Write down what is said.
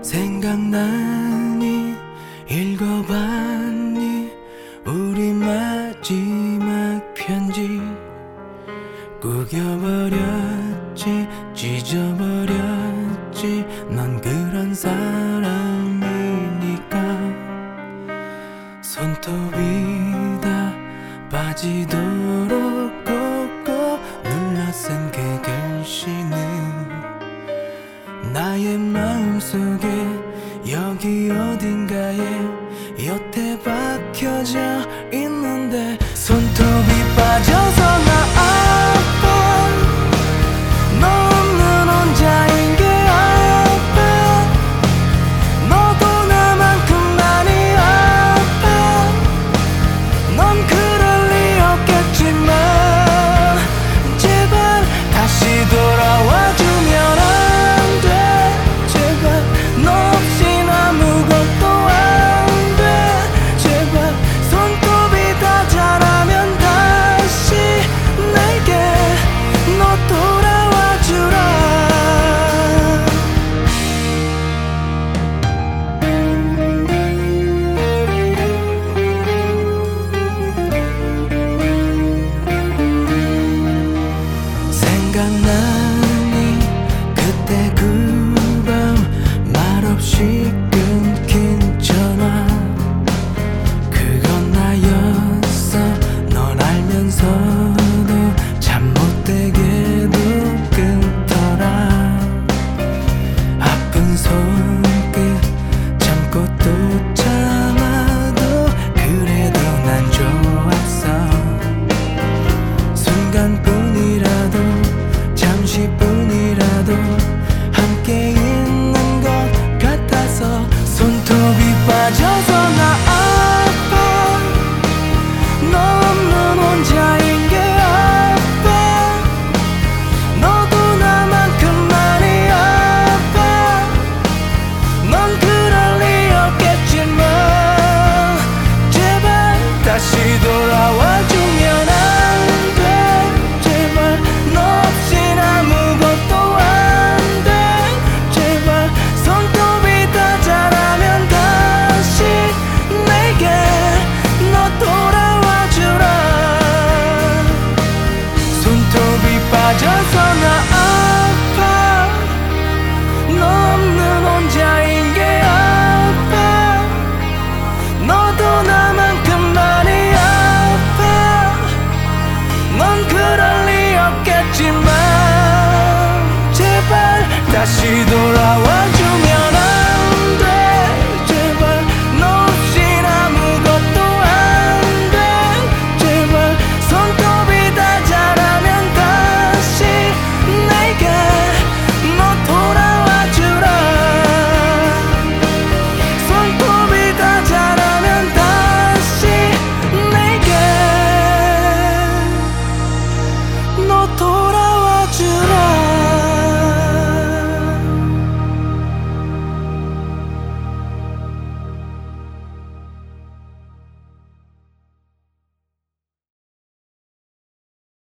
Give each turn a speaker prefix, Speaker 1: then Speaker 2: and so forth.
Speaker 1: 생각나니 읽어봤니 우리 마지막 편지. 구겨버렸지 찢어버렸지 넌 그런 사람이니까. 손톱이 다 빠지도록 꼭꼭 눌러 쓴 그 글씨는 나의 마음속에 여기 어딘가에 여태 박혀져 있는데. 손톱이 빠져서 나 아파. 너 없는 혼자인 게 아파. 너도 나만큼 많이 아파. 넌 그럴 리 없겠지만 제발 다시 돌아와주면 안 돼. 제발 너 없인 아무것도 안 돼. 제발 손톱이 다 자라면 다시 내게 너 돌아와주라. 생각나니 그때 그 밤 말없이 끊긴 전화. 그건 나였어. 넌 알면서도 잠 못되게도 끊더라. 아픈 손끝 참고 또 참아도 그래도 난 좋았어. 순간뿐이라도 잠시뿐이라도 함께 있는 것 같아서. 손톱이 빠져서 나 아파. 너 없는 혼자인 게 아파. 너도 나만큼 많이 아파. 넌 그럴 리 없겠지만 제발 다시 돌아와주면 안 돼. 제발 너 없인 아무것도 안 돼. 제발 손톱이 다 자라면 다시 내게 너 돌아와주라. 손톱이 빠져서 나 아파. 너 없는 혼자인 게 아파. 너도 나만큼 많이 아파. 넌 그럴 리 없겠지만 제발 다시 돌아와주면 안 돼. 제발 너 없인 아무것도 안 돼. 제발 손톱이 다 자라면 다시 내게 너 돌아와주라. 손톱이 다 자라면 다시 내게 너 돌아와주라.